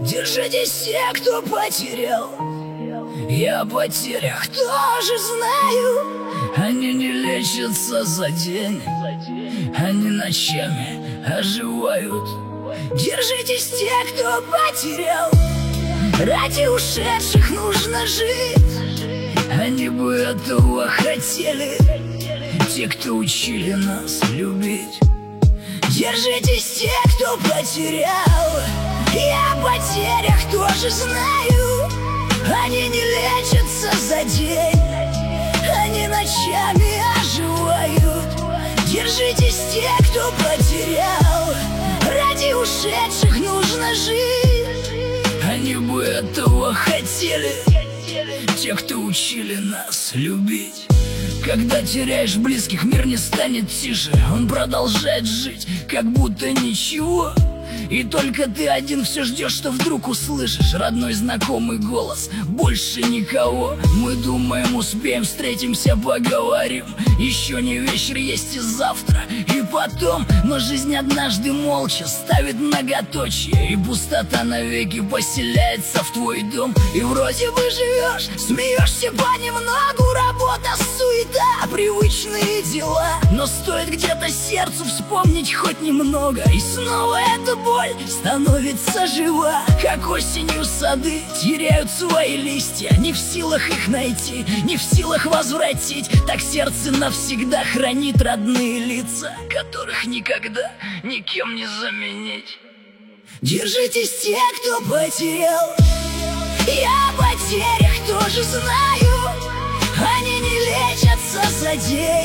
Держитесь все, кто потерял. Я о потерях тоже знаю. Они не лечатся за день, они ночами оживают. Держитесь те, кто потерял. Ради ушедших нужно жить. Они бы этого хотели, те, кто учили нас любить. Держитесь те, кто потерял. Я о потерях тоже знаю. Они не лечатся за день, они ночами оживают. Держитесь те, кто потерял. Ради ушедших нужно жить. Они бы этого хотели, те, кто учили нас любить. Когда теряешь близких, мир не станет тише. Он продолжает жить, как будто ничего. И только ты один все ждешь, что вдруг услышишь родной знакомый голос. Больше никого. Мы думаем, успеем, встретимся, поговорим. Еще не вечер, есть и завтра, и потом. Но жизнь однажды молча ставит многоточие, и пустота навеки поселяется в твой дом. И вроде бы живешь, смеешься понемногу. Работа, суета, привычные дела. Но стоит где-то сердцу вспомнить хоть немного, и снова эта боль становится жива. Как осенью сады теряют свои листья, не в силах их найти, не в силах возвратить. Так сердце навсегда хранит родные лица, которых никогда никем не заменить. Держитесь те, кто потерял. Я о потерях тоже знаю. Они не лечатся за день,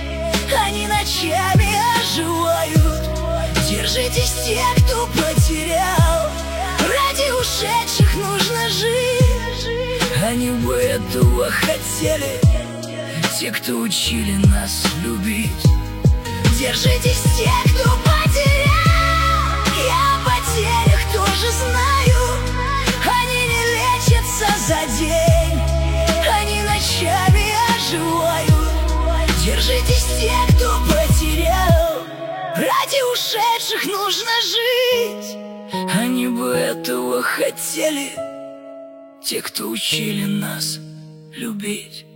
они ночами оживают. Держитесь те, кто потерял. Ради ушедших нужно жить. Они бы этого хотели, те, кто учили нас любить. Держитесь те, кто потерял. Я о потерях тоже знаю. Они не лечатся за день, они ночами оживают. Держитесь те, кто потерял. Ради ушедших нужно жить. Они бы этого хотели, те, кто учили нас любить.